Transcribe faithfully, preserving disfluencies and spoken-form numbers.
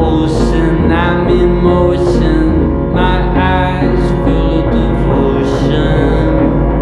ocean, I'm in motion, my eyes full of devotion.